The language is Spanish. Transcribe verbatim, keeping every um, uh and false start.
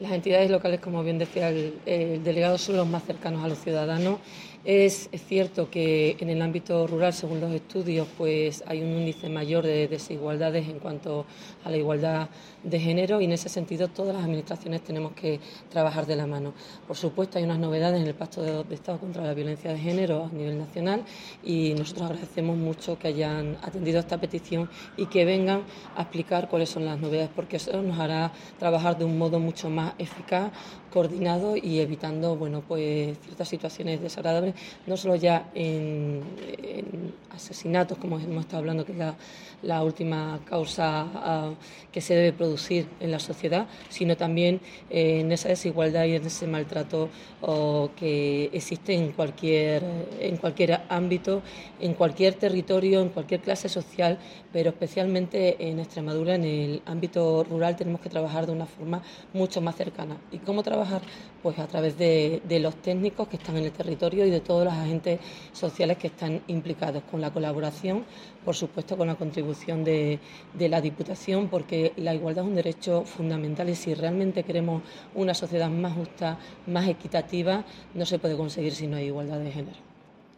Las entidades locales, como bien decía el, el delegado, son los más cercanos a los ciudadanos. Es, es cierto que en el ámbito rural, según los estudios, pues hay un índice mayor de desigualdades en cuanto a la igualdad de género, y en ese sentido todas las administraciones tenemos que trabajar de la mano. Por supuesto, hay unas novedades en el Pacto de, de Estado contra la Violencia de Género a nivel nacional, y nosotros agradecemos mucho que hayan atendido a esta petición y que vengan a explicar cuáles son las novedades, porque eso nos hará trabajar de un modo mucho más eficaz, coordinado y evitando, bueno, pues ciertas situaciones desagradables, no solo ya en, en asesinatos, como hemos estado hablando, que es la, la última causa uh, que se debe producir en la sociedad, sino también eh, en esa desigualdad y en ese maltrato uh, que existe en cualquier, en cualquier ámbito, en cualquier territorio, en cualquier clase social, pero especialmente en Extremadura, en el ámbito rural, tenemos que trabajar de una forma mucho más cercana. ¿Y cómo trabajar? Pues a través de, de los técnicos que están en el territorio y de todos los agentes sociales que están implicados, con la colaboración, por supuesto, con la contribución de, de la Diputación, porque la igualdad es un derecho fundamental y si realmente queremos una sociedad más justa, más equitativa, no se puede conseguir si no hay igualdad de género.